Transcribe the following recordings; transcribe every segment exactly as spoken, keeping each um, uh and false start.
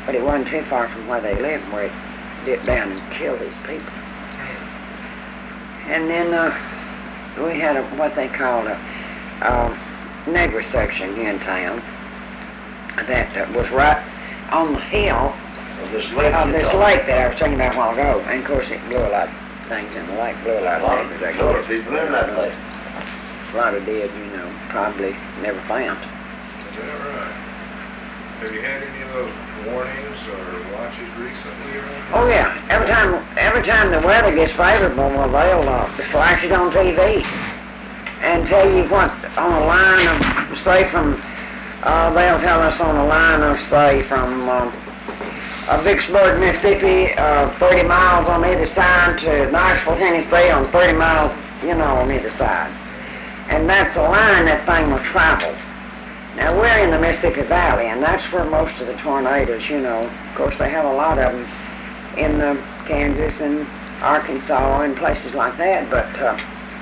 but it wasn't too far from where they lived, where it dipped down and killed these people. And then uh, we had a, what they called a, a nigger section here in town that uh, was right on the hill Of this lake. of you're this talking lake that I was talking about a while ago. And of course it blew a lot of things in the lake, blew a lot A lot of of things. colored people in that lake. A lot of dead, you know, probably never found. Is that right? Have you had any of those warnings or watches recently or anything? Oh yeah, every time every time the weather gets favorable, well, they'll uh, flash it on T V and tell you what on a line of, say from, uh, they'll tell us on a line of, say, from um, uh, Vicksburg, Mississippi, uh, thirty miles on either side to Knoxville, Tennessee on thirty miles, you know, on either side. And that's the line that thing will travel. Now we're in the Mississippi Valley, and that's where most of the tornadoes, you know, of course they have a lot of them in uh, Kansas and Arkansas and places like that, but uh,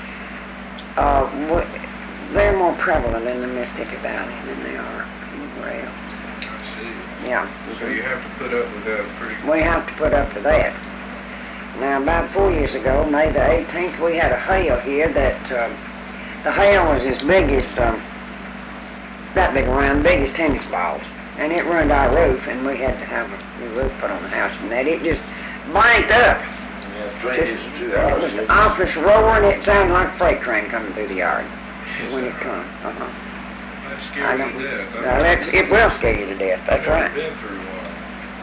uh, w- they're more prevalent in the Mississippi Valley than they are anywhere else. I see. Yeah. So you have to put up with that pretty... We have to put up to that. Now about four years ago, May the eighteenth, we had a hail here that, uh, the hail was as big as, um, that big around, big as tennis balls. And it ruined our roof, and we had to have a new roof put on the house from that. It just blanked up. Yeah, Just, strangers too. it was the office roaring. It sounded like a freight train coming through the yard when it come. Uh-huh. That I scared don't, you to death. now that's, it will scare you to death, that's I've never right. been through one.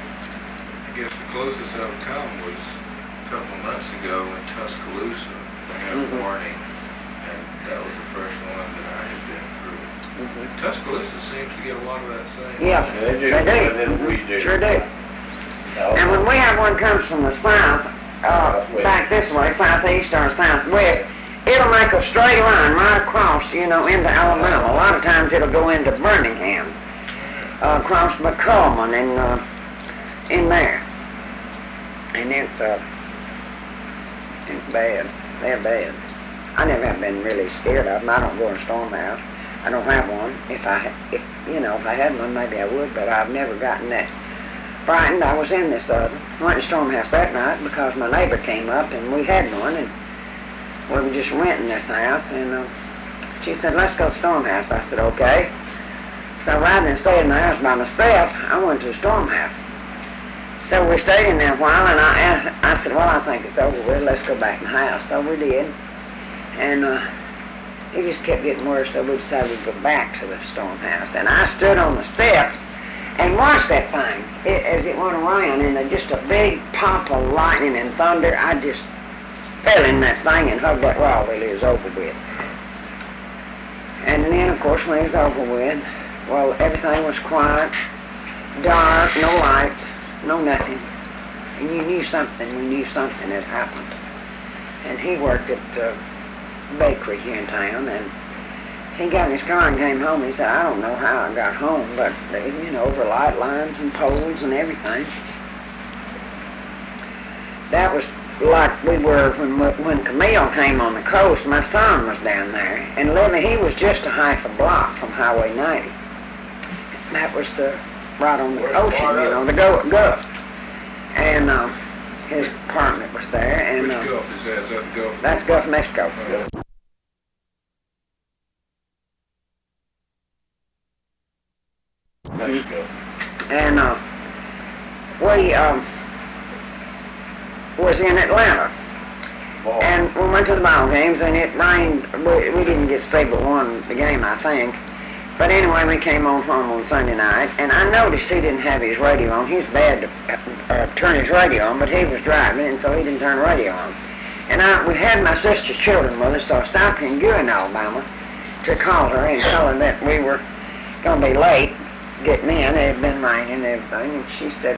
I guess the closest I've come was a couple of months ago in Tuscaloosa. They had Mhm. a warning, and that was the first one that I had been through. Mhm. Tuscaloosa seems to get a lot of that same. Yeah, They do, they do. more than we Mhm. do. Sure do. No. And when we have one comes from the south, uh, Southwest. back this way, southeast or southwest, it'll make a straight line right across, you know, into Alabama. A lot of times it'll go into Birmingham, uh, across McCollum and uh, in there. And it's, uh, it's bad. They're bad. I never have been really scared of them. I don't go in a storm house. I don't have one. If I, ha- if you know, if I had one, maybe I would, but I've never gotten that frightened. I was in this, uh, went in the storm house that night because my neighbor came up and we had one, and we were just renting this house, and uh, she said, let's go to the storm house. I said, okay. So rather than stay in the house by myself, I went to the storm house. So we stayed in there a while, and I asked, I said, well, I think it's over with. Let's go back in the house. So we did, and uh, it just kept getting worse, so we decided we'd go back to the storm house. And I stood on the steps and watched that thing it, as it went around, and then just a big pop of lightning and thunder. I just fell in that thing and hugged that wall till it was over with. And then, of course, when it was over with, well, everything was quiet, dark, no lights, no nothing. And you knew something, you knew something had happened. And he worked at the bakery here in town, and he got in his car and came home. He said, I don't know how I got home, but, they, you know, over light lines and poles and everything. That was like we were when when Camille came on the coast. My son was down there, and living, he was just a half a block from Highway ninety. That was the right on the Where's ocean, part you of know, it? the Gulf. Gulf. And uh, his apartment was there, and Which uh, Gulf is that? Is that the Gulf? that's Gulf of Mexico. Uh, Mexico. And uh, we um, was in Atlanta. Ball. And we went to the ball games, and it rained. We, we didn't get stable one the game, I think. But anyway, we came on home on Sunday night, and I noticed he didn't have his radio on. He's bad to uh, uh, turn his radio on, but he was driving, and so he didn't turn the radio on. And I, we had my sister's children with us, so I stopped in Guin, Alabama, to call her and tell her that we were going to be late getting in. It had been raining and everything, and she said,